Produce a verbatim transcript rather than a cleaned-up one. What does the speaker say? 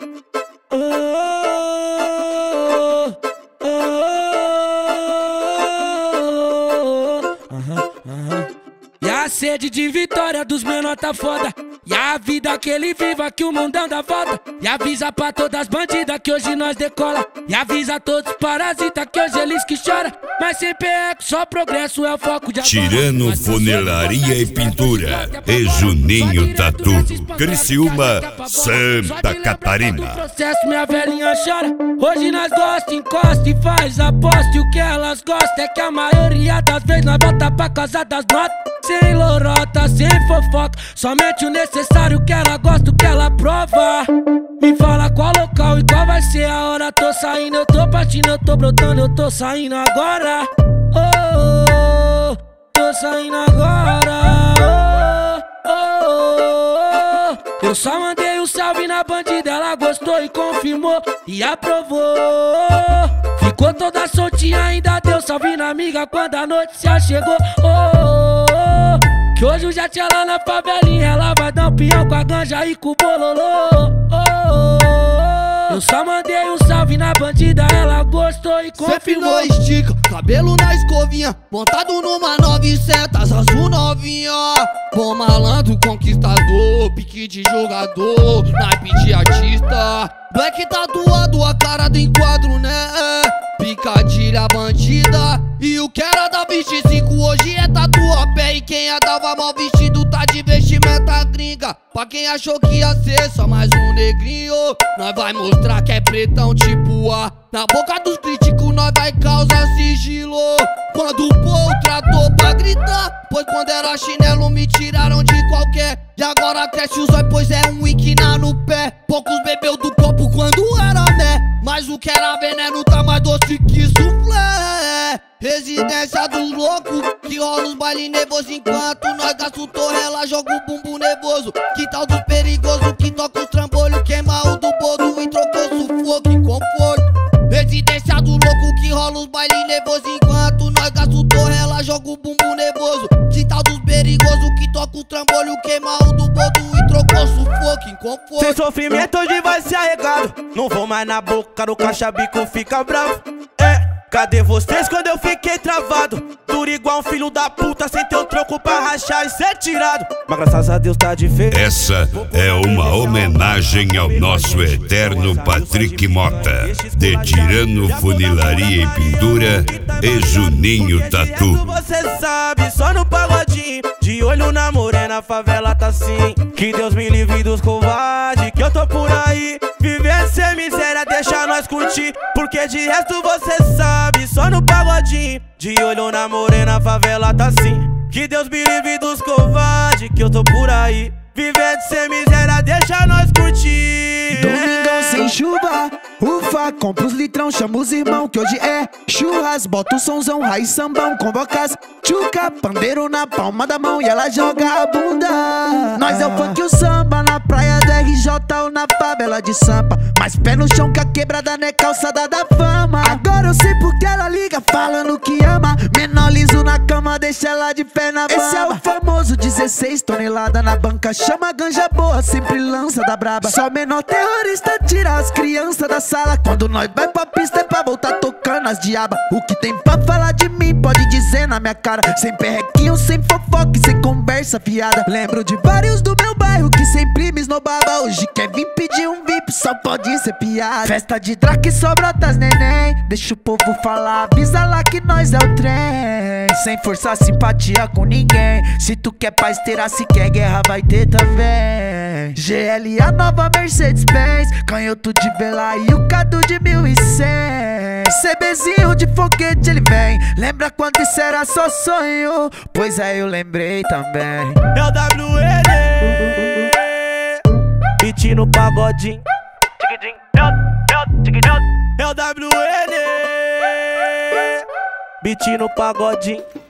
Oh, oh, oh, oh. Uhum, uhum. E a sede de vitória dos menor tá foda. E a vida que ele viva que o mundão dá volta. E avisa pra todas as bandidas que hoje nós decola. E avisa a todos os parasitas que hoje eles que chora. Mas sempre é só progresso, é o foco de agora. Tirano Funilaria e Pintura e Juninho Tatu, Criciúma, Santa Catarina. Processo, minha velhinha chora. Hoje nós gosta, encosta e faz aposta. E o que elas gostam é que a maioria das vezes nós volta pra casa das notas. Sem lorota, sem fofoca, somente o necessário que ela gosta, o que ela prova. Me fala qual local e qual vai ser a hora. Tô saindo, eu tô partindo, eu tô brotando, eu tô saindo agora. Oh, oh, oh, tô saindo agora. Oh, oh, oh, oh. Eu só mandei um salve na bandida, ela gostou e confirmou e aprovou. Ficou toda soltinha, ainda deu salve na amiga quando a notícia chegou. Oh, oh, oh. Que hoje o jet lá na favelinha, ela vai dar um peão com a ganja e com o bololô. Oh, oh, oh. Eu só mandei um salve na bandida, ela gostou e confirmou. Sempre não estica, cabelo na escovinha, montado numa novecentos azul novinha. Bom malandro, conquistador, pique de jogador, naipe de artista. Black tatuado, a cara do enquadro, né? Picadilha bandida. E o que era da vinte e cinco hoje é tatuapé. E quem andava mal vestido tá de vestimenta gringa. Pra quem achou que ia ser só mais um negrinho, nós vai mostrar que é pretão tipo A. Na boca dos críticos nós vai causar sigilo. Quando o povo tratou pra gritar, pois quando era chinelo me tiraram de qualquer. E agora cresce os olhos pois é um Wikina no pé. Poucos bebeu do copo quando era né, mas o que era veneno tá mais doce que soufflé. Residência dos loucos, que rola os baile nervoso enquanto nós gasta o torrela, joga o bumbum nervoso. Quintal do perigoso, que toca os trambolhos, queima o do bolo e trocou sufoco em conforto. Residência do louco, que rola os baile nervoso enquanto nós gasta o torrela, joga o bumbum nervoso. Quintal dos perigoso, que toca o trambolho, queima o do bolo e trocou sufoco em conforto. Sem sofrimento hoje vai ser arregado, não vou mais na boca do caixa bico, fica bravo. É, cadê vocês quando eu fiquei travado? Duro igual um filho da puta, sem ter um troco pra rachar e ser tirado. Mas graças a Deus tá diferente. Essa é uma homenagem ao nosso eterno Patrick Mota, de Tirano Funilaria e Pintura e Juninho Tatu. Você sabe, só no pagodinho, de olho na morena, a favela tá assim. Que Deus me livre dos covardes, que eu tô por aí vivendo sem miséria, deixa nós curtir, porque de resto você sabe, só no pagodinho, de olho na morena, a favela tá assim. Que Deus me livre dos covardes, que eu tô por aí vivendo sem miséria, deixa nós curtir. Domingão sem chuva, ufa, compra os litrão, chama os irmão que hoje é churras. Bota o sonzão, raiz sambão, convoca as tchuca, pandeiro na palma da mão e ela joga a bunda. Nós é o funk e o samba, na praia do R J ou na favela de Sampa. Mas pé no chão que a quebrada não é calçada da fama. Agora eu sei porque ela liga falando que ama. Menor liso na cama, deixa ela de pé na baba. Esse é o famoso dezesseis tonelada na banca. Chama a ganja boa, sempre lança da braba. Só menor terrorista tira as crianças da sala. Quando nós vai pra pista é pra voltar tocando as diabas. O que tem pra falar de mim pode dizer na minha cara. Sem perrequinho, sem fofoca e sem conversa fiada. Lembro de vários do meu bairro que sempre me esnobava. Hoje quer vir pedir um V I P, só pode ser piada. Festa de draque só brotas neném. Deixa o povo falar, avisa lá que nós é o trem. Sem forçar simpatia com ninguém. Se tu quer paz terá, se quer guerra vai ter também. G L A nova Mercedes-Benz, canhoto de vela e o Cadu de mil e cem. CBzinho de foguete ele vem. Lembra quando isso era só sonho? Pois aí eu lembrei também. É o W N beat no pagodinho. É o W N beat no pagodinho.